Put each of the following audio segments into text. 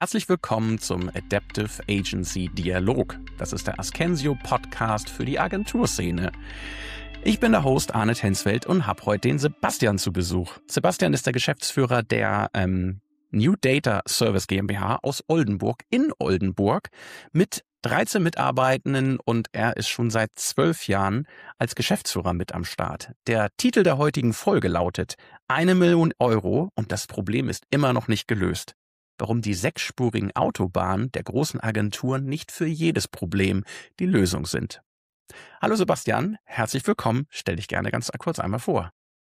Herzlich willkommen zum Adaptive Agency Dialog. Das ist der Askensio Podcast für die Agenturszene. Ich bin der Host Arne Tensfeld und habe heute den Sebastian zu Besuch. Sebastian ist der Geschäftsführer der New Data Service GmbH aus Oldenburg in Oldenburg mit 13 Mitarbeitenden und er ist schon seit 12 Jahren als Geschäftsführer mit am Start. Der Titel der heutigen Folge lautet 1 Million Euro und das Problem ist immer noch nicht gelöst. Warum die 6-spurigen Autobahnen der großen Agenturen nicht für jedes Problem die Lösung sind. Hallo Sebastian, herzlich willkommen. Stell dich gerne ganz kurz einmal vor.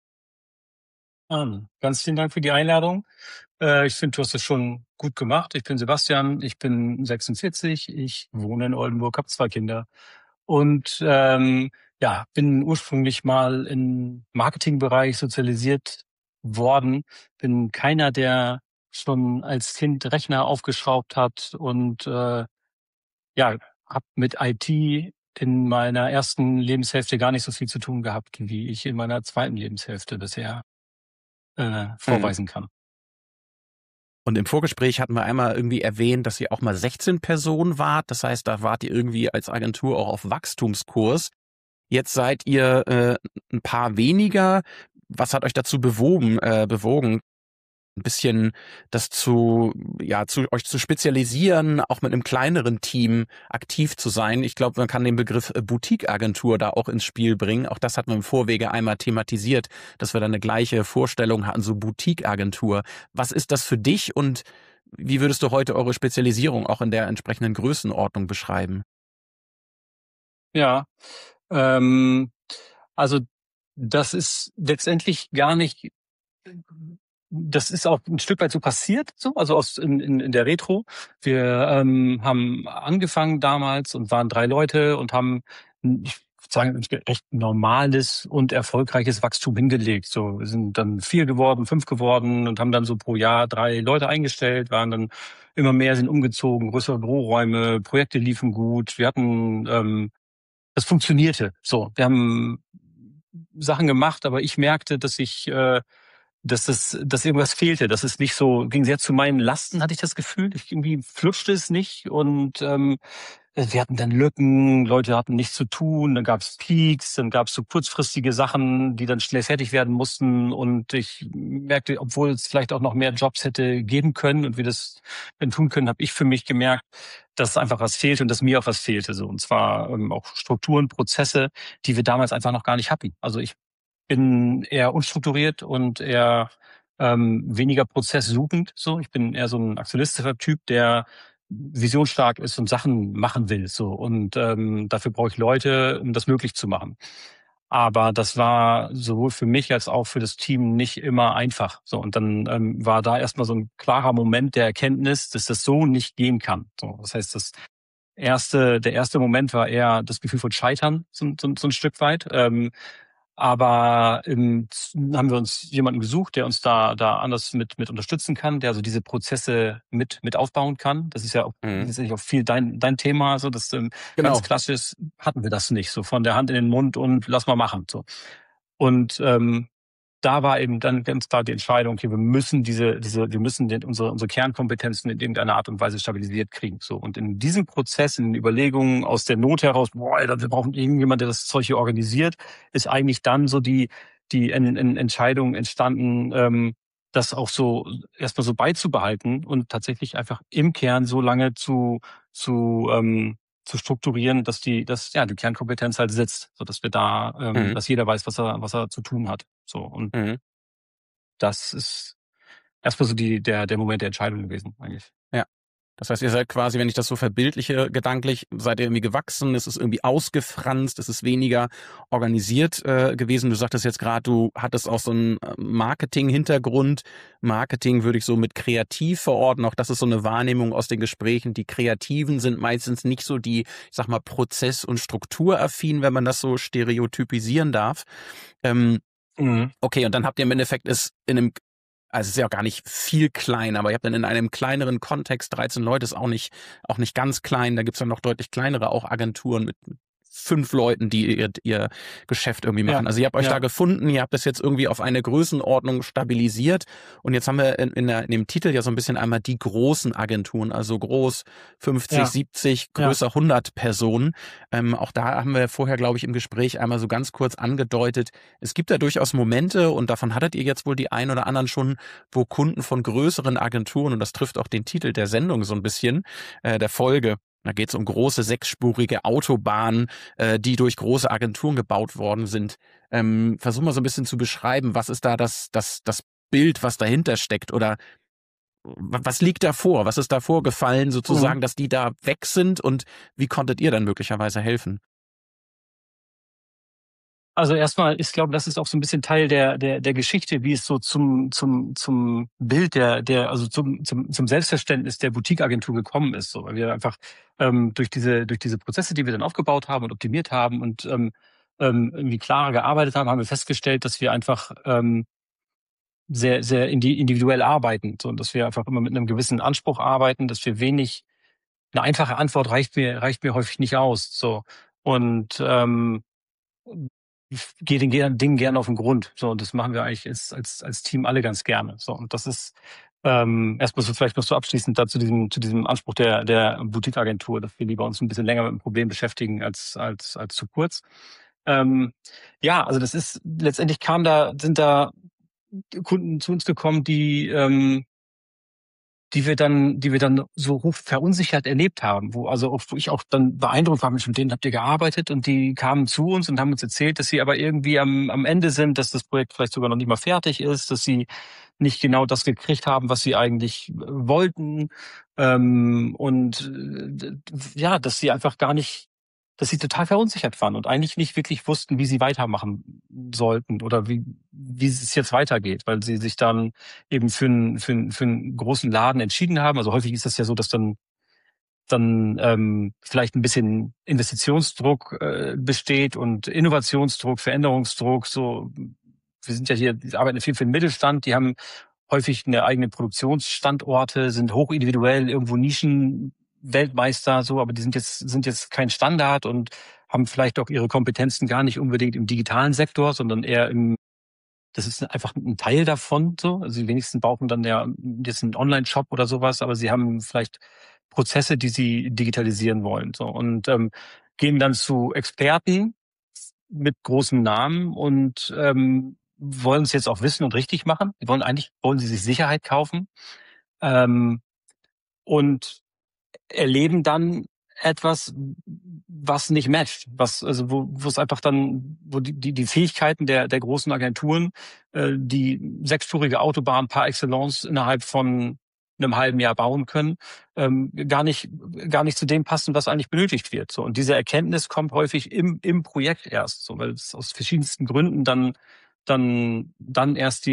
Ganz vielen Dank für die Einladung. Ich finde, du hast es schon gut gemacht. Ich bin Sebastian, ich bin 46, ich wohne in Oldenburg, habe 2 Kinder und bin ursprünglich mal im Marketingbereich sozialisiert worden. Bin keiner, der schon als Kind Rechner aufgeschraubt hat und habe mit IT in meiner ersten Lebenshälfte gar nicht so viel zu tun gehabt, wie ich in meiner zweiten Lebenshälfte bisher vorweisen kann. Und im Vorgespräch hatten wir einmal irgendwie erwähnt, dass ihr auch mal 16 Personen wart. Das heißt, da wart ihr irgendwie als Agentur auch auf Wachstumskurs. Jetzt seid ihr ein paar weniger. Was hat euch dazu bewogen, ein bisschen das euch zu spezialisieren, auch mit einem kleineren Team aktiv zu sein? Ich glaube, man kann den Begriff Boutique-Agentur da auch ins Spiel bringen. Auch das hatten wir im Vorwege einmal thematisiert, dass wir da eine gleiche Vorstellung hatten, so Boutique-Agentur. Was ist das für dich und wie würdest du heute eure Spezialisierung auch in der entsprechenden Größenordnung beschreiben? Ja, also das ist letztendlich gar nicht, das ist auch ein Stück weit so passiert, so, also in der Retro. Wir haben angefangen damals und waren 3 Leute und haben, ich würde sagen, ein recht normales und erfolgreiches Wachstum hingelegt. So, wir sind dann 4 geworden, 5 geworden und haben dann so pro Jahr 3 Leute eingestellt, waren dann immer mehr, sind umgezogen, größere Büroräume, Projekte liefen gut. Wir hatten das funktionierte. So, wir haben Sachen gemacht, aber ich merkte, dass irgendwas fehlte, dass es nicht so ging, sehr zu meinen Lasten, hatte ich das Gefühl. Irgendwie flutschte es nicht und wir hatten dann Lücken, Leute hatten nichts zu tun, dann gab es Peaks, dann gab es so kurzfristige Sachen, die dann schnell fertig werden mussten und ich merkte, obwohl es vielleicht auch noch mehr Jobs hätte geben können und wir das hätten tun können, habe ich für mich gemerkt, dass einfach was fehlt und dass mir auch was fehlte. So, und zwar auch Strukturen, Prozesse, die wir damals einfach noch gar nicht hatten. Also ich bin eher unstrukturiert und eher weniger prozesssuchend. So, ich bin eher so ein aktionistischer Typ, der visionsstark ist und Sachen machen will. So, und dafür brauche ich Leute, um das möglich zu machen. Aber das war sowohl für mich als auch für das Team nicht immer einfach. So, und dann war da erstmal so ein klarer Moment der Erkenntnis, dass das so nicht gehen kann. So, das heißt, der erste Moment war eher das Gefühl von Scheitern, so ein Stück weit. Aber haben wir uns jemanden gesucht, der uns da anders mit unterstützen kann, der also diese Prozesse mit aufbauen kann. Das ist ja auch letztendlich auch viel dein Thema. So, das Genau. ganz klassisch hatten wir das nicht, so von der Hand in den Mund und lass mal machen. So. Und da war eben dann ganz klar die Entscheidung, okay, wir müssen unsere Kernkompetenzen in irgendeiner Art und Weise stabilisiert kriegen. So. Und in diesem Prozess, in den Überlegungen aus der Not heraus, Alter, wir brauchen irgendjemand, der das Zeug hier organisiert, ist eigentlich dann so die Entscheidung entstanden, das auch so erstmal so beizubehalten und tatsächlich einfach im Kern so lange zu strukturieren, dass die Kernkompetenz halt sitzt, so dass wir da, dass jeder weiß, was er zu tun hat. So, und das ist erstmal so der Moment der Entscheidung gewesen, eigentlich. Ja. Das heißt, ihr seid quasi, wenn ich das so verbildliche, gedanklich, seid ihr irgendwie gewachsen, es ist irgendwie ausgefranst, es ist weniger organisiert gewesen. Du sagtest jetzt gerade, du hattest auch so einen Marketing-Hintergrund. Marketing würde ich so mit kreativ verorten. Auch das ist so eine Wahrnehmung aus den Gesprächen. Die Kreativen sind meistens nicht so die, ich sag mal, prozess- und strukturaffin, wenn man das so stereotypisieren darf. Okay, und dann habt ihr im Endeffekt also es ist ja auch gar nicht viel kleiner, aber ihr habt dann in einem kleineren Kontext 13 Leute, ist auch nicht ganz klein. Da gibt's dann noch deutlich kleinere auch Agenturen mit 5 Leuten, die ihr Geschäft irgendwie machen. Ja, Also ihr habt euch da ja, gefunden, ihr habt das jetzt irgendwie auf eine Größenordnung stabilisiert und jetzt haben wir in dem Titel ja so ein bisschen einmal die großen Agenturen, also groß 50, ja, 70, ja. größer 100 Personen. Auch da haben wir vorher, glaube ich, im Gespräch einmal so ganz kurz angedeutet, es gibt da durchaus Momente und davon hattet ihr jetzt wohl die ein oder anderen schon, wo Kunden von größeren Agenturen, und das trifft auch den Titel der Sendung so ein bisschen, der Folge, da geht es um große sechsspurige Autobahnen, die durch große Agenturen gebaut worden sind. Versuch mal so ein bisschen zu beschreiben, was ist da das Bild, was dahinter steckt oder was liegt davor? Was ist da vorgefallen Mhm. sozusagen, dass die da weg sind und wie konntet ihr dann möglicherweise helfen? Also erstmal, ich glaube, das ist auch so ein bisschen Teil der Geschichte, wie es so zum Bild also zum Selbstverständnis der Boutique-Agentur gekommen ist, so, weil wir einfach durch diese Prozesse, die wir dann aufgebaut haben und optimiert haben und irgendwie klarer gearbeitet haben, haben wir festgestellt, dass wir einfach sehr, sehr individuell arbeiten, so, und dass wir einfach immer mit einem gewissen Anspruch arbeiten, dass wir wenig eine einfache Antwort reicht mir häufig nicht aus, so. Und ich gehe den Dingen gerne auf den Grund. So, und das machen wir eigentlich als Team alle ganz gerne. So, und das ist erstmal so vielleicht noch so abschließend dazu zu diesem Anspruch der Boutique-Agentur, dass wir lieber uns ein bisschen länger mit dem Problem beschäftigen als zu kurz. Ähm, ja, also das ist letztendlich sind da Kunden zu uns gekommen, die wir dann so hoch verunsichert erlebt haben, wo ich auch dann beeindruckt war, mit denen habt ihr gearbeitet, und die kamen zu uns und haben uns erzählt, dass sie aber irgendwie am Ende sind, dass das Projekt vielleicht sogar noch nicht mal fertig ist, dass sie nicht genau das gekriegt haben, was sie eigentlich wollten, und ja, dass sie total verunsichert waren und eigentlich nicht wirklich wussten, wie sie weitermachen sollten oder wie es jetzt weitergeht, weil sie sich dann eben für einen großen Laden entschieden haben. Also häufig ist das ja so, dass dann vielleicht ein bisschen Investitionsdruck besteht und Innovationsdruck, Veränderungsdruck. So, wir arbeiten viel für den Mittelstand, die haben häufig eine eigene Produktionsstandorte, sind hochindividuell, irgendwo Nischenweltmeister, so, aber die sind jetzt kein Standard und haben vielleicht auch ihre Kompetenzen gar nicht unbedingt im digitalen Sektor, sondern eher das ist einfach ein Teil davon, so. Also die wenigsten brauchen dann ja jetzt einen Online-Shop oder sowas, aber sie haben vielleicht Prozesse, die sie digitalisieren wollen, so. Und gehen dann zu Experten mit großem Namen und wollen es jetzt auch wissen und richtig machen. Wollen sie sich Sicherheit kaufen, ähm, und erleben dann etwas, was nicht matcht, also wo es einfach dann, wo die Fähigkeiten der großen Agenturen, die sechsspurige Autobahn par excellence innerhalb von einem halben Jahr bauen können, gar nicht zu dem passen, was eigentlich benötigt wird. So, und diese Erkenntnis kommt häufig im Projekt erst, so, weil es aus verschiedensten Gründen dann erst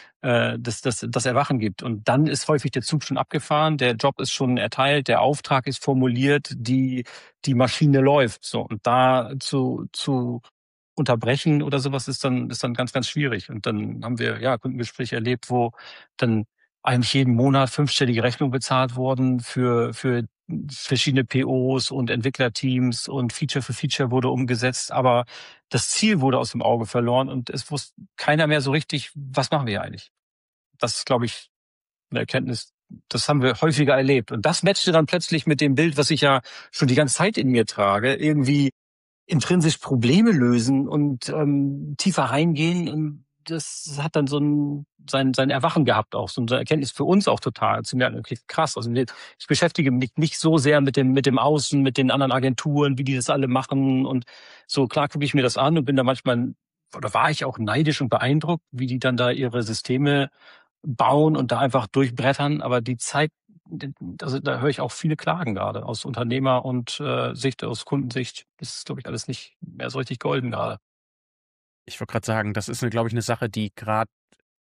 das Erwachen gibt. Und dann ist häufig der Zug schon abgefahren, der Job ist schon erteilt, der Auftrag ist formuliert, die Maschine läuft. So, und da zu unterbrechen oder sowas ist dann ganz, ganz schwierig. Und dann haben wir ja Kundengespräche erlebt, wo dann eigentlich jeden Monat fünfstellige Rechnungen bezahlt wurden für verschiedene POs und Entwicklerteams, und Feature für Feature wurde umgesetzt, aber das Ziel wurde aus dem Auge verloren und es wusste keiner mehr so richtig, was machen wir hier eigentlich. Das ist, glaube ich, eine Erkenntnis, das haben wir häufiger erlebt. Und das matchte dann plötzlich mit dem Bild, was ich ja schon die ganze Zeit in mir trage, irgendwie intrinsisch Probleme lösen und tiefer reingehen. Und das hat dann sein Erwachen gehabt auch, so eine Erkenntnis für uns auch total. Zu merken, okay, krass. Also ich beschäftige mich nicht so sehr mit dem Außen, mit den anderen Agenturen, wie die das alle machen. Und so klar gucke ich mir das an und bin da manchmal, oder war ich auch neidisch und beeindruckt, wie die dann da ihre Systeme bauen und da einfach durchbrettern. Aber die Zeit, also da höre ich auch viele Klagen gerade aus Unternehmer- und Sicht, aus Kundensicht. Das ist, glaube ich, alles nicht mehr so richtig golden gerade. Ich wollte gerade sagen, das ist, glaube ich, eine Sache, die gerade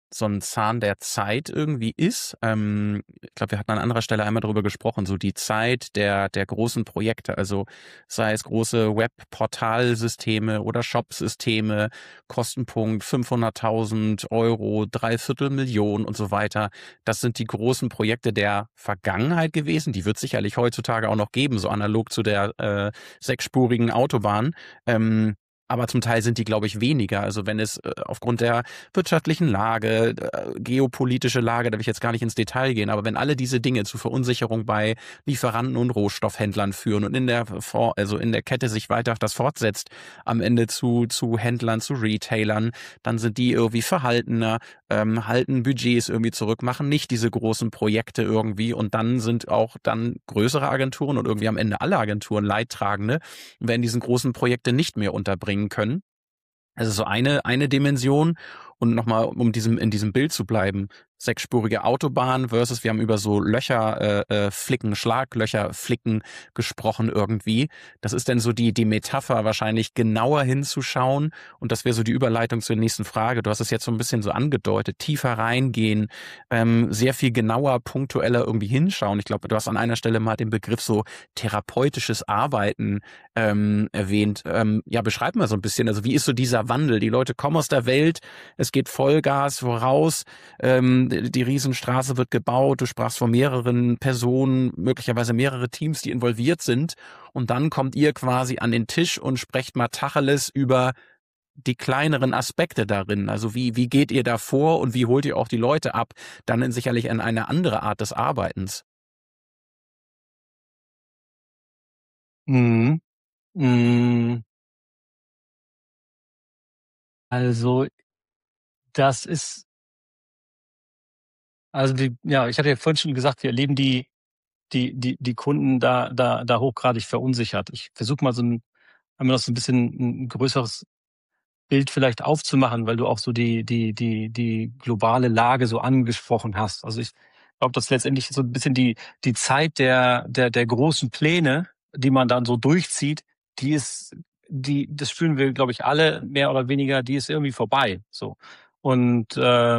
so ein Zahn der Zeit irgendwie ist. Ich glaube, wir hatten an anderer Stelle einmal darüber gesprochen, so die Zeit der großen Projekte, also sei es große Webportalsysteme oder Shopsysteme, Kostenpunkt 500.000 Euro, 250.000 und so weiter. Das sind die großen Projekte der Vergangenheit gewesen. Die wird sicherlich heutzutage auch noch geben, so analog zu der sechsspurigen Autobahn. Aber zum Teil sind die, glaube ich, weniger. Also wenn es aufgrund der wirtschaftlichen Lage, geopolitische Lage, da will ich jetzt gar nicht ins Detail gehen, aber wenn alle diese Dinge zu Verunsicherung bei Lieferanten und Rohstoffhändlern führen und in der Kette sich weiter das fortsetzt, am Ende zu Händlern, zu Retailern, dann sind die irgendwie verhaltener, halten Budgets irgendwie zurück, machen nicht diese großen Projekte irgendwie und dann sind auch dann größere Agenturen und irgendwie am Ende alle Agenturen Leidtragende, werden diesen großen Projekte nicht mehr unterbringen können. Also so eine Dimension. Und nochmal, um in diesem Bild zu bleiben, sechsspurige Autobahn versus wir haben über so Schlaglöcher flicken gesprochen irgendwie. Das ist dann so die Metapher, wahrscheinlich genauer hinzuschauen. Und das wäre so die Überleitung zur nächsten Frage. Du hast es jetzt so ein bisschen so angedeutet, tiefer reingehen, sehr viel genauer, punktueller irgendwie hinschauen. Ich glaube, du hast an einer Stelle mal den Begriff so therapeutisches Arbeiten erwähnt. Ja, beschreib mal so ein bisschen, also wie ist so dieser Wandel? Die Leute kommen aus der Welt, es geht Vollgas voraus, die Riesenstraße wird gebaut, du sprachst von mehreren Personen, möglicherweise mehrere Teams, die involviert sind und dann kommt ihr quasi an den Tisch und sprecht mal Tacheles über die kleineren Aspekte darin. Also wie geht ihr da vor und wie holt ihr auch die Leute ab, dann sicherlich in eine andere Art des Arbeitens? Mhm. Mm, Also das ist, ich hatte ja vorhin schon gesagt, wir erleben die Kunden da hochgradig verunsichert. Ich versuche mal einmal noch so ein bisschen ein größeres Bild vielleicht aufzumachen, weil du auch so die globale Lage so angesprochen hast. Also ich glaube, dass letztendlich so ein bisschen die Zeit der großen Pläne, die man dann so durchzieht, das spüren wir, glaube ich, alle mehr oder weniger, die ist irgendwie vorbei. So. Und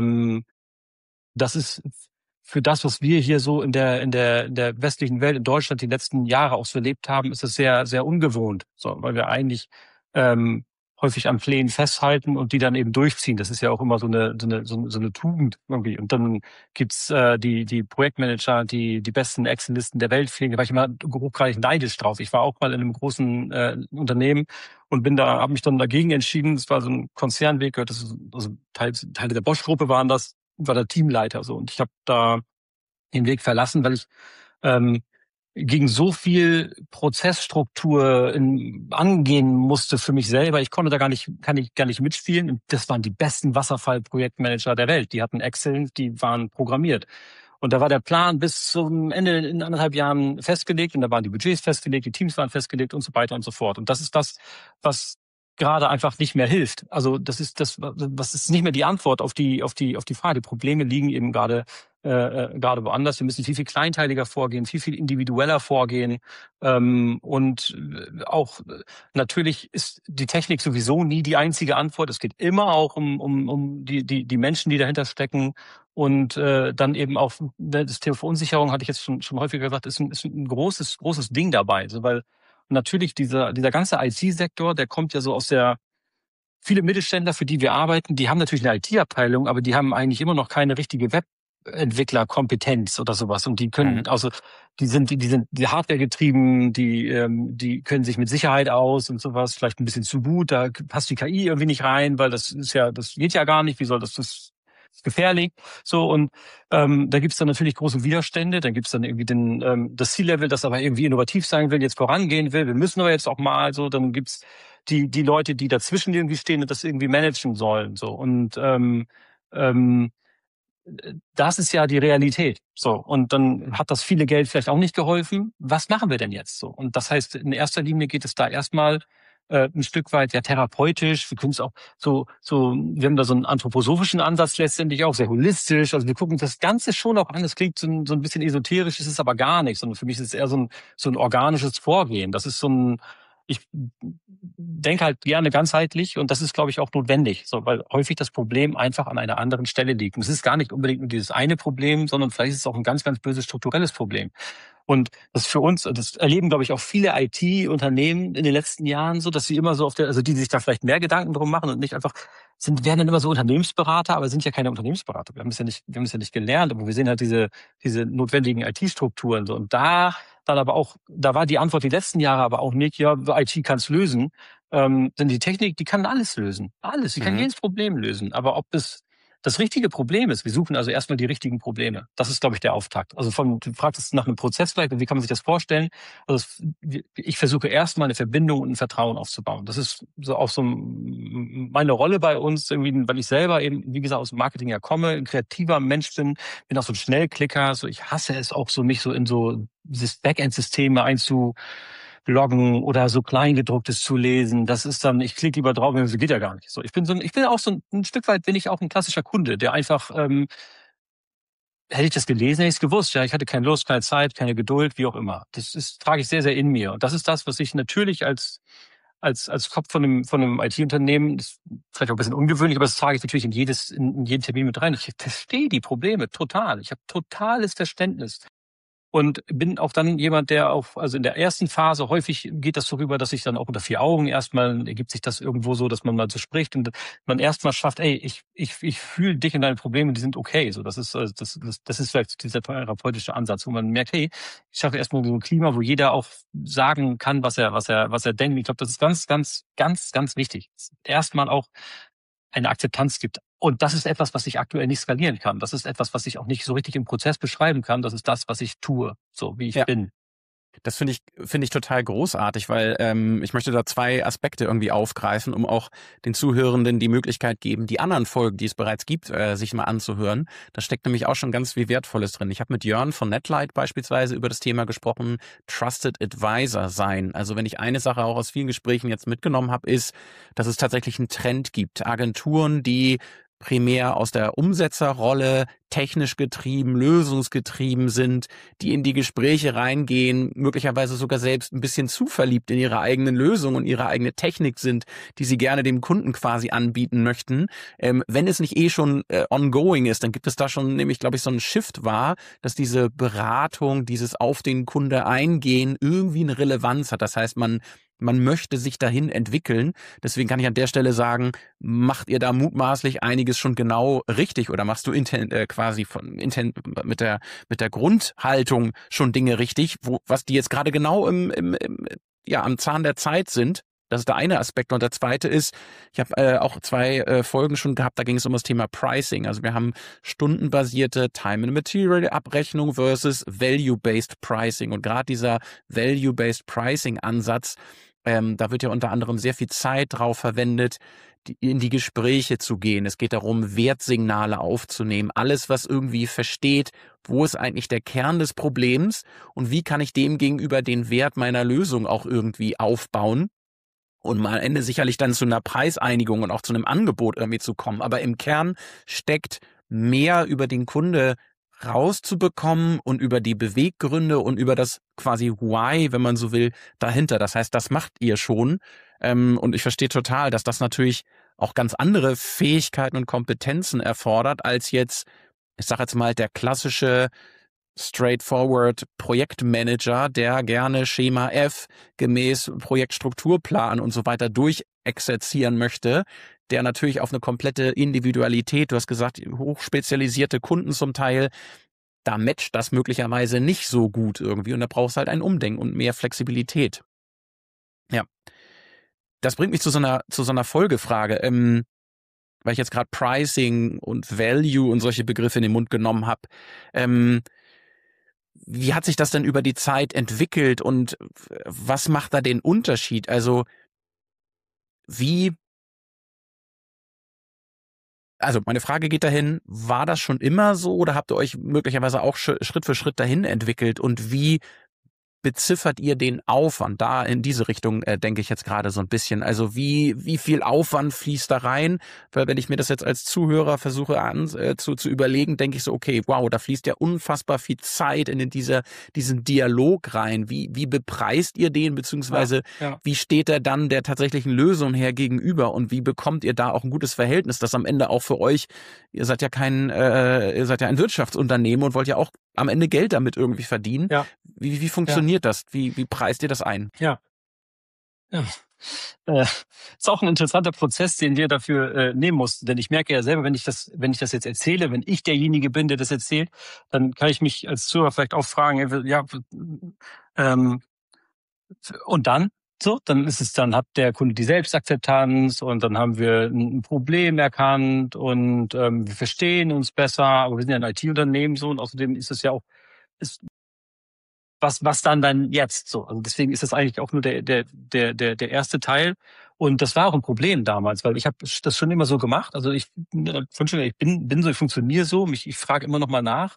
das ist für das, was wir hier so in der westlichen Welt, in Deutschland die letzten Jahre auch so erlebt haben, ist es sehr, sehr ungewohnt. So, weil wir eigentlich ähm, häufig an Plänen festhalten und die dann eben durchziehen. Das ist ja auch immer so eine Tugend irgendwie. Und dann gibt's die Projektmanager, die besten Excel-Listen der Welt pflegen. Da war ich immer hochgradig neidisch drauf. Ich war auch mal in einem großen Unternehmen und habe mich dann dagegen entschieden. Das war so ein Konzernweg, also Teile der Bosch-Gruppe waren das, war der Teamleiter so. Und ich habe da den Weg verlassen, weil ich ähm, gegen so viel Prozessstruktur angehen musste für mich selber. Ich konnte da kann ich gar nicht mitspielen. Und das waren die besten Wasserfall-Projektmanager der Welt. Die hatten Excel, die waren programmiert. Und da war der Plan bis zum Ende in 1,5 Jahren festgelegt und da waren die Budgets festgelegt, die Teams waren festgelegt und so weiter und so fort. Und das ist das, was gerade einfach nicht mehr hilft. Also was ist nicht mehr die Antwort auf die Frage. Die Probleme liegen eben gerade woanders. Wir müssen viel kleinteiliger vorgehen, viel individueller vorgehen. Und auch natürlich ist die Technik sowieso nie die einzige Antwort. Es geht immer auch um die Menschen, die dahinter stecken. Und dann eben auch das Thema Verunsicherung, hatte ich jetzt schon häufiger gesagt, ist ein großes Ding dabei. Also, weil natürlich dieser ganze IT-Sektor, der kommt ja so viele Mittelständler, für die wir arbeiten, die haben natürlich eine IT-Abteilung, aber die haben eigentlich immer noch keine richtige Webentwicklerkompetenz oder sowas. Und die können, also die sind Hardware getrieben, die können sich mit Sicherheit aus und sowas, vielleicht ein bisschen zu gut, da passt die KI irgendwie nicht rein, weil das geht ja gar nicht, wie soll das ist gefährlich. So, und da gibt's dann natürlich große Widerstände, dann gibt's dann irgendwie das C-Level, das aber irgendwie innovativ sein will, jetzt vorangehen will, wir müssen aber jetzt auch mal so, dann gibt's die Leute, die dazwischen irgendwie stehen und das irgendwie managen sollen. So. Und ähm, das ist ja die Realität. So. Und dann hat das viele Geld vielleicht auch nicht geholfen. Was machen wir denn jetzt so? Und das heißt, in erster Linie geht es da erstmal ein Stück weit ja therapeutisch. Wir können es auch wir haben da so einen anthroposophischen Ansatz letztendlich auch, sehr holistisch. Also wir gucken das Ganze schon auch an. Das klingt so ein bisschen esoterisch, ist es aber gar nicht, sondern für mich ist es eher so ein organisches Vorgehen. Das ist ich denke halt gerne ganzheitlich und das ist, glaube ich, auch notwendig, so, weil häufig das Problem einfach an einer anderen Stelle liegt. Und es ist gar nicht unbedingt nur dieses eine Problem, sondern vielleicht ist es auch ein ganz, ganz böses strukturelles Problem. Und das für uns, das erleben, glaube ich, auch viele IT-Unternehmen in den letzten Jahren so, dass sie immer so also die sich da vielleicht mehr Gedanken drum machen und nicht einfach werden dann immer so Unternehmensberater, aber sind ja keine Unternehmensberater. Wir haben es ja nicht gelernt, aber wir sehen halt diese notwendigen IT-Strukturen so. Und da dann aber auch, da war die Antwort die letzten Jahre aber auch nicht, ja, IT kann es lösen. Denn die Technik, die kann alles lösen. Alles. Die kann Mhm. jedes Problem lösen. Aber ob es das richtige Problem ist, wir suchen also erstmal die richtigen Probleme. Das ist, glaube ich, der Auftakt. Also du fragtest nach einem Prozess vielleicht, wie kann man sich das vorstellen? Also ich versuche erstmal eine Verbindung und ein Vertrauen aufzubauen. Das ist so auch so meine Rolle bei uns, irgendwie, weil ich selber eben, wie gesagt, aus dem Marketing ja komme, ein kreativer Mensch bin auch so ein Schnellklicker. So, ich hasse es auch so, mich so in so Backend-Systeme einzuloggen oder so Kleingedrucktes zu lesen. Das ist dann, ich klicke lieber drauf, das geht ja gar nicht. So, ich bin auch so ein Stück weit bin ich auch ein klassischer Kunde, der einfach, hätte ich das gelesen, hätte ich es gewusst. Ja, ich hatte keine Lust, keine Zeit, keine Geduld, wie auch immer. Trage ich sehr, sehr in mir. Und das ist das, was ich natürlich als Kopf von einem IT-Unternehmen, das ist vielleicht auch ein bisschen ungewöhnlich, aber das trage ich natürlich in jeden Termin mit rein. Ich verstehe die Probleme total. Ich habe totales Verständnis. Und bin auch dann jemand, der auch, also in der ersten Phase häufig geht das so rüber, dass ich dann auch unter vier Augen erstmal ergibt sich das irgendwo so, dass man mal so spricht und man erstmal schafft, ey, ich fühle dich und deine Probleme, die sind okay. So, das ist, das ist vielleicht dieser therapeutische Ansatz, wo man merkt, hey, ich schaffe erstmal so ein Klima, wo jeder auch sagen kann, was er denkt. Ich glaube, das ist ganz, ganz, ganz, ganz wichtig. Erstmal auch eine Akzeptanz gibt. Und das ist etwas, was ich aktuell nicht skalieren kann. Das ist etwas, was ich auch nicht so richtig im Prozess beschreiben kann. Das ist das, was ich tue, so wie ich Ja. bin. Das finde ich total großartig, weil ich möchte da zwei Aspekte irgendwie aufgreifen, um auch den Zuhörenden die Möglichkeit geben, die anderen Folgen, die es bereits gibt, sich mal anzuhören. Da steckt nämlich auch schon ganz viel Wertvolles drin. Ich habe mit Jörn von Netlight beispielsweise über das Thema gesprochen, Trusted Advisor sein. Also wenn ich eine Sache auch aus vielen Gesprächen jetzt mitgenommen habe, ist, dass es tatsächlich einen Trend gibt. Agenturen, die primär aus der Umsetzerrolle technisch getrieben, lösungsgetrieben sind, die in die Gespräche reingehen, möglicherweise sogar selbst ein bisschen zu verliebt in ihre eigenen Lösungen und ihre eigene Technik sind, die sie gerne dem Kunden quasi anbieten möchten. Wenn es nicht schon ongoing ist, dann gibt es da schon nämlich, glaube ich, so einen Shift war, dass diese Beratung, dieses auf den Kunde eingehen irgendwie eine Relevanz hat. Das heißt, man möchte sich dahin entwickeln. Deswegen kann ich an der Stelle sagen, macht ihr da mutmaßlich einiges schon genau richtig oder machst du quasi mit der Grundhaltung schon Dinge richtig, was die jetzt gerade genau am Zahn der Zeit sind. Das ist der eine Aspekt. Und der zweite ist, ich habe auch zwei Folgen schon gehabt, da ging es um das Thema Pricing. Also wir haben stundenbasierte Time and Material Abrechnung versus Value-Based Pricing. Und gerade dieser Value-Based Pricing Ansatz, da wird ja unter anderem sehr viel Zeit drauf verwendet, in die Gespräche zu gehen. Es geht darum, Wertsignale aufzunehmen. Alles, was irgendwie versteht, wo ist eigentlich der Kern des Problems und wie kann ich dem gegenüber den Wert meiner Lösung auch irgendwie aufbauen. Und mal am Ende sicherlich dann zu einer Preiseinigung und auch zu einem Angebot irgendwie zu kommen. Aber im Kern steckt mehr über den Kunde rauszubekommen und über die Beweggründe und über das quasi Why, wenn man so will, dahinter. Das heißt, das macht ihr schon. Und ich verstehe total, dass das natürlich auch ganz andere Fähigkeiten und Kompetenzen erfordert, als jetzt, ich sage jetzt mal, der klassische straightforward Projektmanager, der gerne Schema F gemäß Projektstrukturplan und so weiter durchexerzieren möchte, der natürlich auf eine komplette Individualität, du hast gesagt, hochspezialisierte Kunden zum Teil, da matcht das möglicherweise nicht so gut irgendwie und da brauchst du halt ein Umdenken und mehr Flexibilität. Ja, das bringt mich zu so einer Folgefrage, weil ich jetzt gerade Pricing und Value und solche Begriffe in den Mund genommen habe. Wie hat sich das denn über die Zeit entwickelt und was macht da den Unterschied? Also meine Frage geht dahin, war das schon immer so oder habt ihr euch möglicherweise auch Schritt für Schritt dahin entwickelt und wie beziffert ihr den Aufwand? Da in diese Richtung denke ich jetzt gerade so ein bisschen. Also wie viel Aufwand fließt da rein? Weil wenn ich mir das jetzt als Zuhörer versuche zu überlegen, denke ich so, okay, wow, da fließt ja unfassbar viel Zeit in diesen Dialog rein. Wie bepreist ihr den, beziehungsweise wie steht er dann der tatsächlichen Lösung her gegenüber und wie bekommt ihr da auch ein gutes Verhältnis, das am Ende auch für euch, ihr seid ja ein Wirtschaftsunternehmen und wollt ja auch am Ende Geld damit irgendwie verdienen. Ja. Wie funktioniert das? Wie preist ihr das ein? Ja. Ist auch ein interessanter Prozess, den wir dafür nehmen mussten. Denn ich merke ja selber, wenn ich das jetzt erzähle, wenn ich derjenige bin, der das erzählt, dann kann ich mich als Zuhörer vielleicht auch fragen, ja, und dann? So, dann hat der Kunde die Selbstakzeptanz und dann haben wir ein Problem erkannt und wir verstehen uns besser, aber wir sind ja ein IT-Unternehmen so und außerdem ist es ja auch, was dann jetzt so. Also deswegen ist das eigentlich auch nur der erste Teil. Und das war auch ein Problem damals, weil ich habe das schon immer so gemacht. Also ich bin so, ich funktioniere so, ich frage immer noch mal nach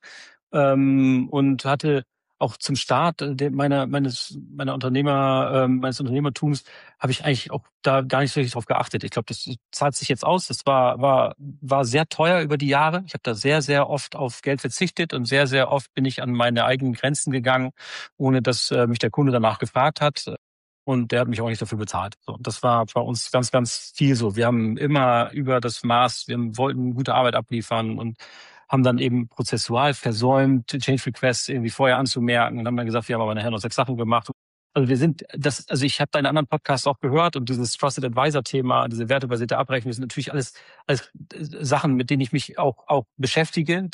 und hatte auch zum Start meines Unternehmertums habe ich eigentlich auch da gar nicht so richtig drauf geachtet. Ich glaube, das zahlt sich jetzt aus. Das war sehr teuer über die Jahre. Ich habe da sehr, sehr oft auf Geld verzichtet und sehr, sehr oft bin ich an meine eigenen Grenzen gegangen, ohne dass mich der Kunde danach gefragt hat. Und der hat mich auch nicht dafür bezahlt. So, das war bei uns ganz, ganz viel so. Wir haben immer über das Maß, wir wollten gute Arbeit abliefern und haben dann eben prozessual versäumt, Change Requests irgendwie vorher anzumerken und haben dann gesagt, wir haben aber nachher noch 6 Sachen gemacht. Also ich habe deinen anderen Podcast auch gehört und dieses Trusted Advisor Thema, diese wertebasierte Abrechnung, das sind natürlich alles Sachen, mit denen ich mich auch beschäftige.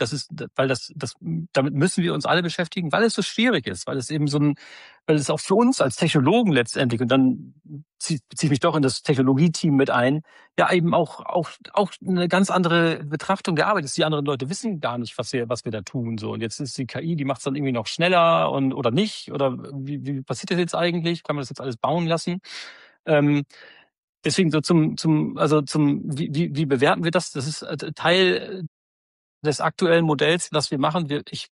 Damit müssen wir uns alle beschäftigen, weil es so schwierig ist, weil es auch für uns als Technologen letztendlich, und dann ziehe ich mich doch in das Technologieteam mit ein, ja eben auch eine ganz andere Betrachtung der Arbeit ist. Die anderen Leute wissen gar nicht, was wir da tun. So. Und jetzt ist die KI, die macht es dann irgendwie noch schneller oder nicht. Oder wie passiert das jetzt eigentlich? Kann man das jetzt alles bauen lassen? Deswegen so wie bewerten wir das? Das ist Teil des aktuellen Modells, das wir machen.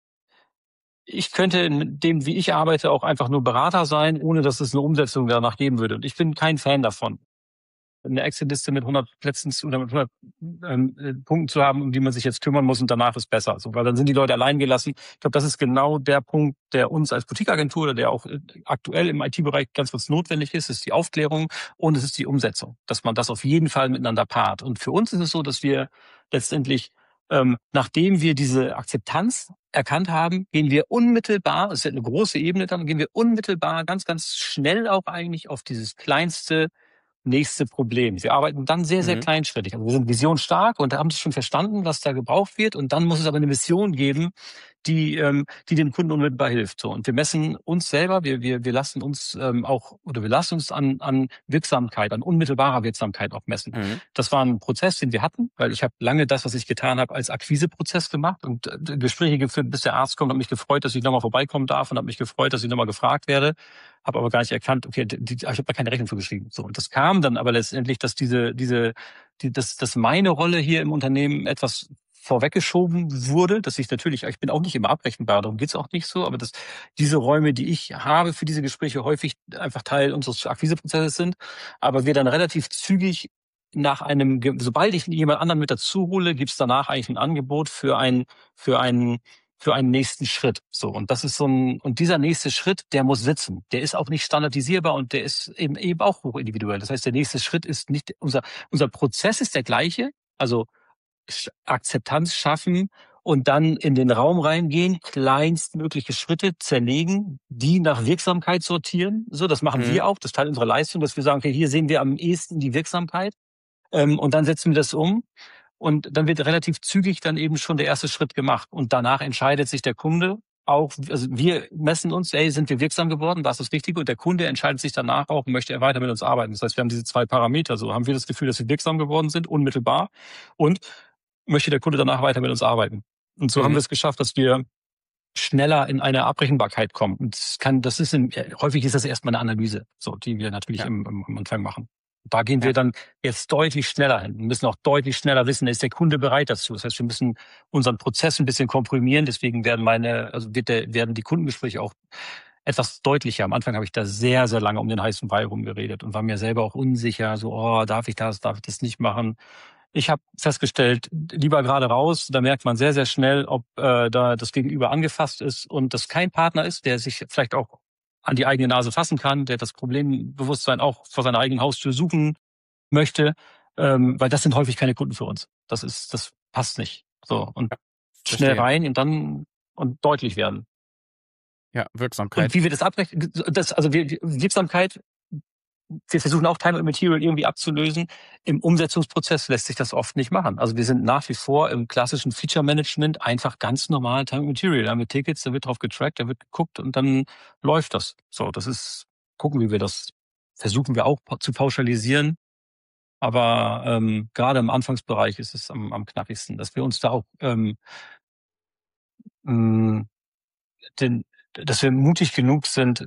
Ich könnte in dem, wie ich arbeite, auch einfach nur Berater sein, ohne dass es eine Umsetzung danach geben würde. Und ich bin kein Fan davon, eine Excel-Liste mit 100 Plätzen oder mit 100 Punkten zu haben, um die man sich jetzt kümmern muss und danach ist besser. So, weil dann sind die Leute allein gelassen. Ich glaube, das ist genau der Punkt, der uns als Boutique-Agentur oder der auch aktuell im IT-Bereich ganz was notwendig ist die Aufklärung und es ist die Umsetzung, dass man das auf jeden Fall miteinander paart. Und für uns ist es so, dass wir letztendlich nachdem wir diese Akzeptanz erkannt haben, gehen wir unmittelbar, das ist eine große Ebene, dann gehen wir unmittelbar ganz, ganz schnell auch eigentlich auf dieses kleinste nächste Problem. Wir arbeiten dann sehr, sehr kleinschrittig. Also wir sind visionsstark und da haben sie schon verstanden, was da gebraucht wird. Und dann muss es aber eine Mission geben, die dem Kunden unmittelbar hilft. So. Und wir messen uns selber, wir lassen uns wir lassen uns an Wirksamkeit, an unmittelbarer Wirksamkeit auch messen. Das war ein Prozess, den wir hatten, weil ich habe lange das, was ich getan habe, als Akquiseprozess gemacht und Gespräche geführt, bis der Arzt kommt, habe mich gefreut, dass ich nochmal vorbeikommen darf und habe mich gefreut, dass ich nochmal gefragt werde, habe aber gar nicht erkannt, okay, ich habe da keine Rechnung für geschrieben. So. Und das kam dann aber letztendlich, dass dass meine Rolle hier im Unternehmen etwas vorweggeschoben wurde, dass ich bin auch nicht immer abrechenbar, darum geht's auch nicht so, aber dass diese Räume, die ich habe für diese Gespräche, häufig einfach Teil unseres Akquiseprozesses sind, aber wir dann relativ zügig sobald ich jemand anderen mit dazu hole, gibt's danach eigentlich ein Angebot für einen nächsten Schritt. So. Und das ist und dieser nächste Schritt, der muss sitzen. Der ist auch nicht standardisierbar und der ist eben auch hochindividuell. Das heißt, der nächste Schritt ist nicht, unser Prozess ist der gleiche, also Akzeptanz schaffen und dann in den Raum reingehen, kleinstmögliche Schritte zerlegen, die nach Wirksamkeit sortieren. So, das machen wir auch. Das ist Teil unserer Leistung, dass wir sagen, okay, hier sehen wir am ehesten die Wirksamkeit. Und dann setzen wir das um. Und dann wird relativ zügig dann eben schon der erste Schritt gemacht. Und danach entscheidet sich der Kunde auch, also wir messen uns, sind wir wirksam geworden, das ist das Richtige. Und der Kunde entscheidet sich danach auch, möchte er weiter mit uns arbeiten. Das heißt, wir haben diese 2 Parameter. So haben wir das Gefühl, dass wir wirksam geworden sind, unmittelbar. Und möchte der Kunde danach weiter mit uns arbeiten. Und so haben wir es geschafft, dass wir schneller in eine Abrechenbarkeit kommen. Und häufig ist das erstmal eine Analyse, so, die wir natürlich am Anfang machen. Da gehen wir dann jetzt deutlich schneller hin. Wir müssen auch deutlich schneller wissen, ist der Kunde bereit dazu. Das heißt, wir müssen unseren Prozess ein bisschen komprimieren. Deswegen werden die Kundengespräche auch etwas deutlicher. Am Anfang habe ich da sehr, sehr lange um den heißen Brei rumgeredet und war mir selber auch unsicher, so, darf ich das nicht machen? Ich habe festgestellt, lieber gerade raus, da merkt man sehr, sehr schnell, ob da das Gegenüber angefasst ist und das kein Partner ist, der sich vielleicht auch an die eigene Nase fassen kann, der das Problembewusstsein auch vor seiner eigenen Haustür suchen möchte, weil das sind häufig keine Kunden für uns. Das passt nicht. So, und schnell Verstehe. rein und deutlich werden. Ja, Und Wirksamkeit. wie wir das abrechnen, Wirksamkeit, wir versuchen auch Time and Material irgendwie abzulösen. Im Umsetzungsprozess lässt sich das oft nicht machen. Also wir sind nach wie vor im klassischen Feature Management einfach ganz normal Time and Material. Da haben wir Tickets, da wird drauf getrackt, da wird geguckt und dann läuft das. So, gucken, wie wir das versuchen wir auch zu pauschalisieren. Aber gerade im Anfangsbereich ist es am knackigsten, dass wir uns da auch mh, dass wir mutig genug sind,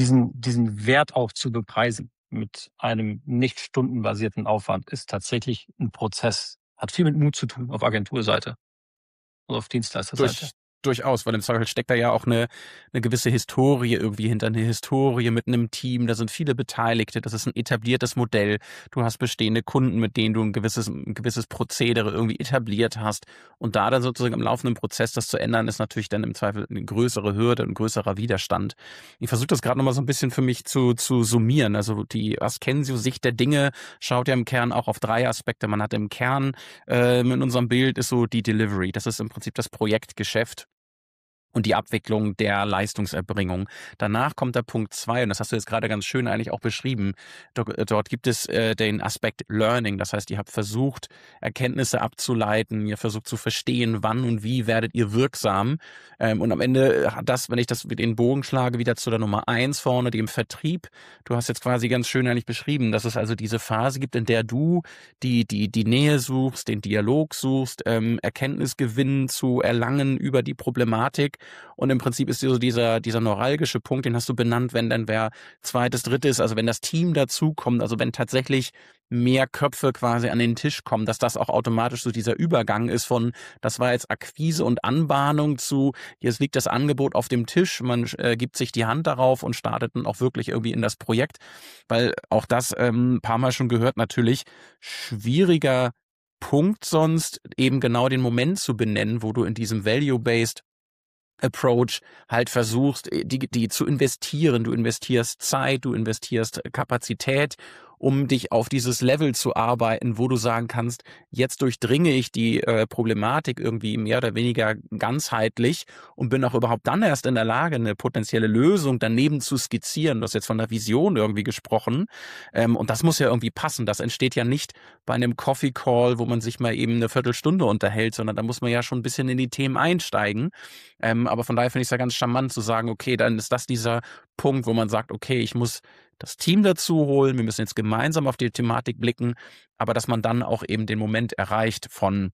diesen Wert auch zu bepreisen mit einem nicht stundenbasierten Aufwand, ist tatsächlich ein Prozess. Hat viel mit Mut zu tun auf Agenturseite oder auf Dienstleisterseite. Durchaus, weil im Zweifel steckt da ja auch eine gewisse Historie irgendwie hinter, eine Historie mit einem Team. Da sind viele Beteiligte. Das ist ein etabliertes Modell. Du hast bestehende Kunden, mit denen du ein gewisses Prozedere irgendwie etabliert hast. Und da dann sozusagen im laufenden Prozess das zu ändern, ist natürlich dann im Zweifel eine größere Hürde, ein größerer Widerstand. Ich versuche das gerade nochmal so ein bisschen für mich zu summieren. Also die Askensio-Sicht der Dinge schaut ja im Kern auch auf 3 Aspekte. Man hat im Kern in unserem Bild ist so die Delivery. Das ist im Prinzip das Projektgeschäft und die Abwicklung der Leistungserbringung. Danach kommt der Punkt 2, und das hast du jetzt gerade ganz schön eigentlich auch beschrieben. Dort gibt es den Aspekt Learning. Das heißt, ihr habt versucht, Erkenntnisse abzuleiten, ihr versucht zu verstehen, wann und wie werdet ihr wirksam. Und am Ende hat das, wenn ich das mit den Bogen schlage, wieder zu der Nummer 1 vorne, dem Vertrieb. Du hast jetzt quasi ganz schön eigentlich beschrieben, dass es also diese Phase gibt, in der du die Nähe suchst, den Dialog suchst, Erkenntnisgewinn zu erlangen über die Problematik. Und im Prinzip ist so dieser neuralgische Punkt, den hast du benannt, wenn dann wer zweites, drittes, also wenn das Team dazukommt, also wenn tatsächlich mehr Köpfe quasi an den Tisch kommen, dass das auch automatisch so dieser Übergang ist von, das war jetzt Akquise und Anbahnung zu, jetzt liegt das Angebot auf dem Tisch, man gibt sich die Hand darauf und startet dann auch wirklich irgendwie in das Projekt, weil auch das ein paar Mal schon gehört, natürlich schwieriger Punkt sonst, eben genau den Moment zu benennen, wo du in diesem Value-Based Approach halt versuchst, die zu investieren. Du investierst Zeit, du investierst Kapazität, um dich auf dieses Level zu arbeiten, wo du sagen kannst, jetzt durchdringe ich die Problematik irgendwie mehr oder weniger ganzheitlich und bin auch überhaupt dann erst in der Lage, eine potenzielle Lösung daneben zu skizzieren. Du hast jetzt von der Vision irgendwie gesprochen. Und das muss ja irgendwie passen. Das entsteht ja nicht bei einem Coffee Call, wo man sich mal eben eine Viertelstunde unterhält, sondern da muss man ja schon ein bisschen in die Themen einsteigen. Aber von daher finde ich es ja ganz charmant zu sagen, okay, dann ist das dieser Punkt, wo man sagt, okay, ich muss das Team dazu holen, wir müssen jetzt gemeinsam auf die Thematik blicken, aber dass man dann auch eben den Moment erreicht von,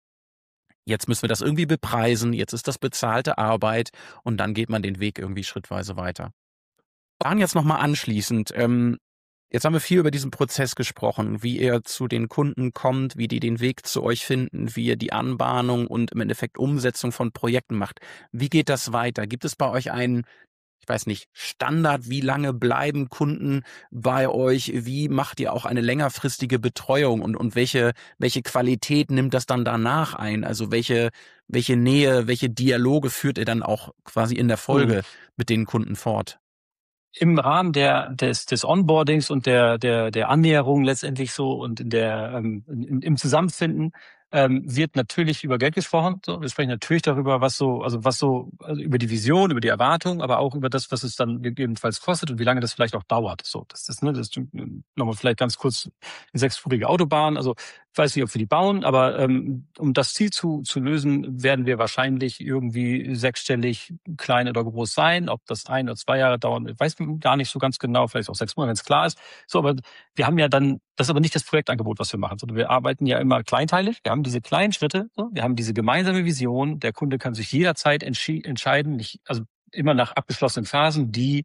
jetzt müssen wir das irgendwie bepreisen, jetzt ist das bezahlte Arbeit und dann geht man den Weg irgendwie schrittweise weiter. Dann jetzt nochmal anschließend, jetzt haben wir viel über diesen Prozess gesprochen, wie ihr zu den Kunden kommt, wie die den Weg zu euch finden, wie ihr die Anbahnung und im Endeffekt Umsetzung von Projekten macht. Wie geht das weiter? Gibt es bei euch einen, ich weiß nicht, Standard? Wie lange bleiben Kunden bei euch? Wie macht ihr auch eine längerfristige Betreuung und welche Qualität nimmt das dann danach ein? Also welche Nähe, welche Dialoge führt ihr dann auch quasi in der Folge mit den Kunden fort? Im Rahmen des Onboardings und der Annäherung letztendlich so und im Zusammenfinden wird natürlich über Geld gesprochen. So, wir sprechen natürlich darüber, also über die Vision, über die Erwartung, aber auch über das, was es dann gegebenenfalls kostet und wie lange das vielleicht auch dauert. So, das ist nochmal vielleicht ganz kurz eine 6-spurige Autobahn. Also ich weiß nicht, ob wir die bauen, aber um das Ziel zu lösen, werden wir wahrscheinlich irgendwie 6-stellig, klein oder groß sein. Ob das 1 oder 2 Jahre dauern, weiß man gar nicht so ganz genau. Vielleicht auch 6 Monate, wenn es klar ist. So, aber wir haben ja dann, das ist aber nicht das Projektangebot, was wir machen, sondern wir arbeiten ja immer kleinteilig. Wir haben diese kleinen Schritte, so, wir haben diese gemeinsame Vision. Der Kunde kann sich jederzeit entscheiden, also immer nach abgeschlossenen Phasen, die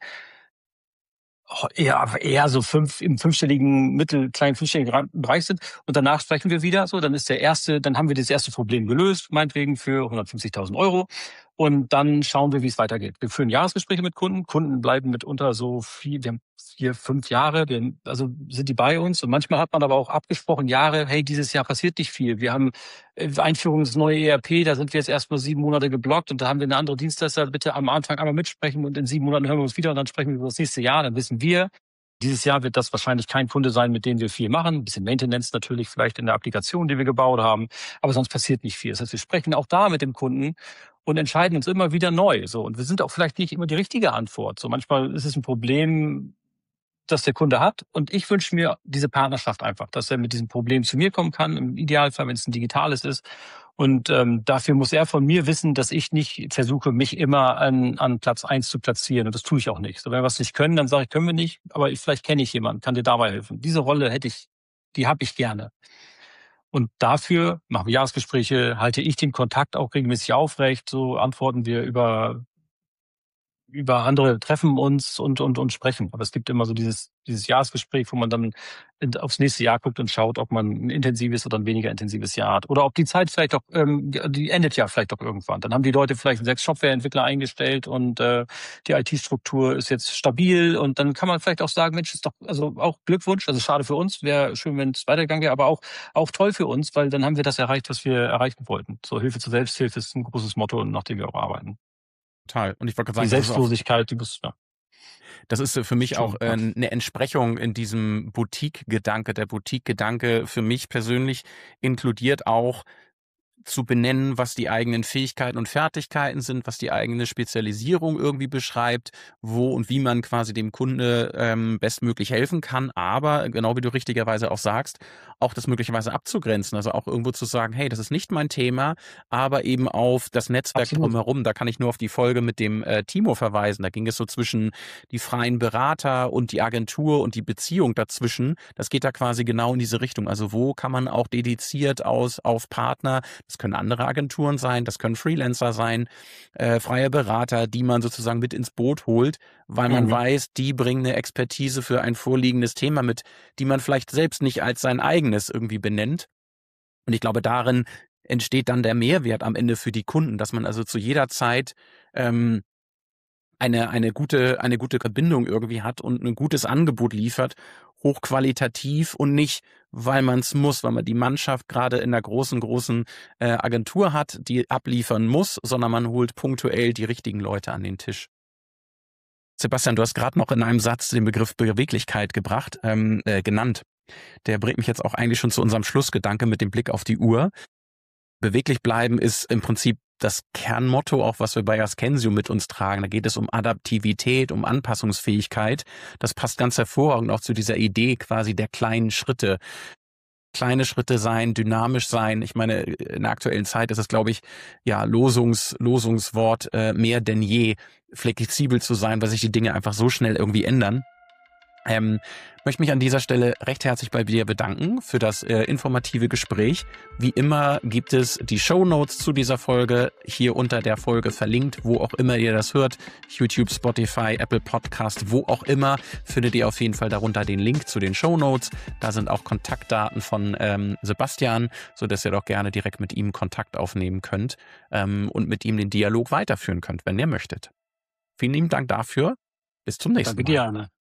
eher so im kleinen fünfstelligen Bereich sind. Und danach sprechen wir wieder so, dann haben wir das erste Problem gelöst, meinetwegen für 150.000 Euro. Und dann schauen wir, wie es weitergeht. Wir führen Jahresgespräche mit Kunden. Kunden bleiben mitunter so wir haben 4, 5 Jahre, also sind die bei uns. Und manchmal hat man aber auch abgesprochen, Jahre, hey, dieses Jahr passiert nicht viel. Wir haben Einführung des neuen ERP, da sind wir jetzt erstmal 7 Monate geblockt und da haben wir eine andere Dienstleister, bitte am Anfang einmal mitsprechen und in 7 Monaten hören wir uns wieder und dann sprechen wir über das nächste Jahr. Dann wissen wir, dieses Jahr wird das wahrscheinlich kein Kunde sein, mit dem wir viel machen. Ein bisschen Maintenance natürlich vielleicht in der Applikation, die wir gebaut haben. Aber sonst passiert nicht viel. Das heißt, wir sprechen auch da mit dem Kunden und entscheiden uns immer wieder neu. So. Und wir sind auch vielleicht nicht immer die richtige Antwort. So manchmal ist es ein Problem, das der Kunde hat. Und ich wünsche mir diese Partnerschaft einfach, dass er mit diesem Problem zu mir kommen kann. Im Idealfall, wenn es ein digitales ist. Und dafür muss er von mir wissen, dass ich nicht versuche, mich immer an Platz 1 zu platzieren. Und das tue ich auch nicht. So, wenn wir was nicht können, dann sage ich, können wir nicht. Aber vielleicht kenne ich jemanden, kann dir dabei helfen. Diese Rolle die habe ich gerne. Und dafür machen wir Jahresgespräche, halte ich den Kontakt auch regelmäßig aufrecht. So antworten wir über andere, treffen uns und sprechen. Aber es gibt immer so dieses Jahresgespräch, wo man dann aufs nächste Jahr guckt und schaut, ob man ein intensives oder ein weniger intensives Jahr hat. Oder ob die Zeit vielleicht auch, die endet ja vielleicht auch irgendwann. Dann haben die Leute vielleicht 6 Shopware-Entwickler eingestellt und die IT-Struktur ist jetzt stabil. Und dann kann man vielleicht auch sagen, Mensch, ist doch, also auch Glückwunsch, also schade für uns, wäre schön, wenn es weitergegangen wäre, aber auch toll für uns, weil dann haben wir das erreicht, was wir erreichen wollten. So Hilfe zur Selbsthilfe ist ein großes Motto, nach dem wir auch arbeiten. Total. Und ich wollte Die gerade sagen, Selbstlosigkeit, die muss, ja. Das ist für mich auch eine Entsprechung in diesem Boutique-Gedanke. Der Boutique-Gedanke für mich persönlich inkludiert auch zu benennen, was die eigenen Fähigkeiten und Fertigkeiten sind, was die eigene Spezialisierung irgendwie beschreibt, wo und wie man quasi dem Kunde bestmöglich helfen kann, aber genau wie du richtigerweise auch sagst, auch das möglicherweise abzugrenzen, also auch irgendwo zu sagen, hey, das ist nicht mein Thema, aber eben auf das Netzwerk Absolut. drumherum, da kann ich nur auf die Folge mit dem Timo verweisen, da ging es so zwischen die freien Berater und die Agentur und die Beziehung dazwischen, das geht da quasi genau in diese Richtung, also wo kann man auch dediziert auf Partner, das können andere Agenturen sein, das können Freelancer sein, freie Berater, die man sozusagen mit ins Boot holt, weil man weiß, die bringen eine Expertise für ein vorliegendes Thema mit, die man vielleicht selbst nicht als sein eigenes irgendwie benennt. Und ich glaube, darin entsteht dann der Mehrwert am Ende für die Kunden, dass man also zu jeder Zeit eine gute Verbindung irgendwie hat und ein gutes Angebot liefert, hochqualitativ und nicht, weil man es muss, weil man die Mannschaft gerade in einer großen Agentur hat, die abliefern muss, sondern man holt punktuell die richtigen Leute an den Tisch. Sebastian, du hast gerade noch in einem Satz den Begriff Beweglichkeit genannt. Der bringt mich jetzt auch eigentlich schon zu unserem Schlussgedanke mit dem Blick auf die Uhr. Beweglich bleiben ist im Prinzip das Kernmotto, auch was wir bei Askensio mit uns tragen. Da geht es um Adaptivität, um Anpassungsfähigkeit. Das passt ganz hervorragend auch zu dieser Idee quasi der kleinen Schritte. Kleine Schritte sein, dynamisch sein. Ich meine, in der aktuellen Zeit ist es, glaube ich, ja, Losungswort mehr denn je, flexibel zu sein, weil sich die Dinge einfach so schnell irgendwie ändern. Möchte mich an dieser Stelle recht herzlich bei dir bedanken für das informative Gespräch. Wie immer gibt es die Shownotes zu dieser Folge hier unter der Folge verlinkt, wo auch immer ihr das hört. YouTube, Spotify, Apple Podcast, wo auch immer, findet ihr auf jeden Fall darunter den Link zu den Shownotes. Da sind auch Kontaktdaten von Sebastian, sodass ihr doch gerne direkt mit ihm Kontakt aufnehmen könnt und mit ihm den Dialog weiterführen könnt, wenn ihr möchtet. Vielen lieben Dank dafür. Bis zum nächsten Mal. Danke dir, Anne.